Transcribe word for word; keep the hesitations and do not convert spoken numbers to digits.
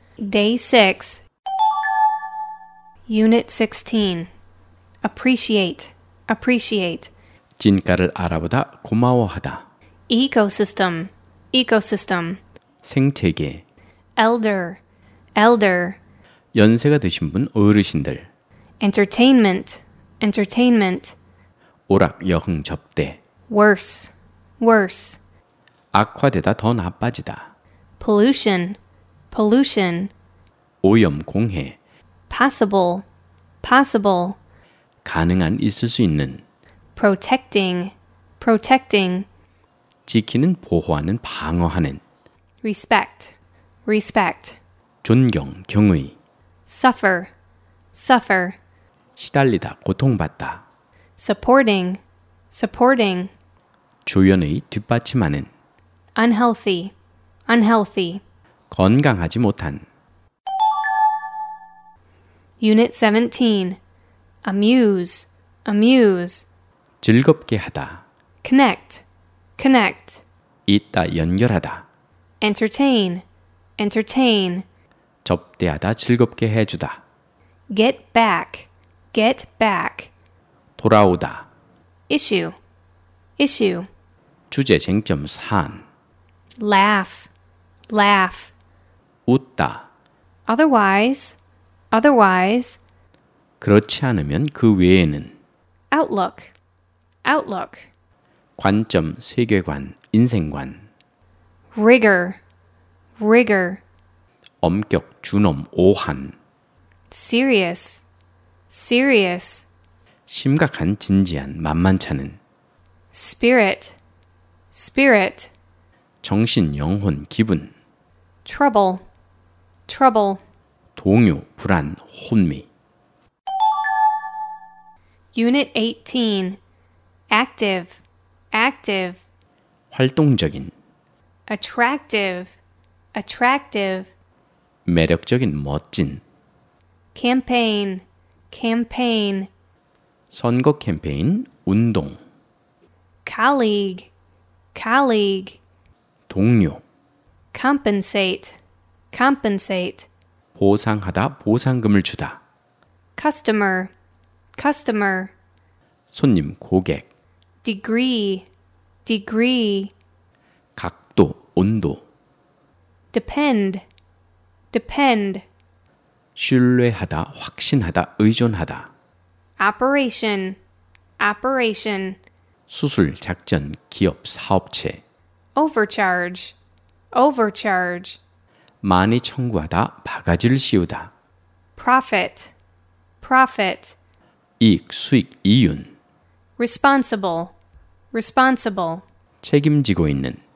Day six, Unit sixteen. Appreciate, appreciate. 진가를 알아보다 고마워하다. Ecosystem, ecosystem. 생태계. Elder, elder. 연세가 드신 분 어르신들. Entertainment, entertainment. 오락여흥 접대. Worse, worse. 악화되다 더 나빠지다. Pollution, pollution. 오염 공해. Possible, possible. 가능한 있을 수 있는. Protecting, protecting. 지키는 보호하는 방어하는. Respect, respect. 존경 경의. Suffer, suffer. 시달리다 고통받다. Supporting, supporting. 조연의 뒷받침하는. Unhealthy, unhealthy. 건강하지 못한. Unit seventeen. Amuse, amuse. 즐겁게 하다. Connect, connect. 있다 연결하다. Entertain, entertain. 접대하다 즐겁게 해주다. Get back, get back. 돌아오다. Issue, issue. 주제 쟁점 사안. Laugh, laugh. 웃다. Otherwise, otherwise. 그렇지 않으면 그 외에는. Outlook, outlook. 관점, 세계관, 인생관. Rigor, rigor. 엄격, 준엄, 오한. Serious, serious. 심각한, 진지한, 만만찮은. Spirit, spirit. 정신, 영혼, 기분. Trouble, trouble. 동요, 불안, 혼미. Unit eighteen. Active, active. 활동적인. Attractive, attractive. 매력적인, 멋진. Campaign, campaign. 선거 캠페인, 운동. Colleague, colleague. 동료. Compensate, compensate. 보상하다, 보상금을 주다. Customer, customer. 손님, 고객. Degree, degree. 각도, 온도. Depend, depend. 신뢰하다, 확신하다, 의존하다. Operation, operation. 수술, 작전, 기업, 사업체. Overcharge, overcharge. 많이 청구하다, 바가지를 씌우다. Profit, profit. 이익, 수익, 이윤. Responsible, responsible. 책임지고 있는.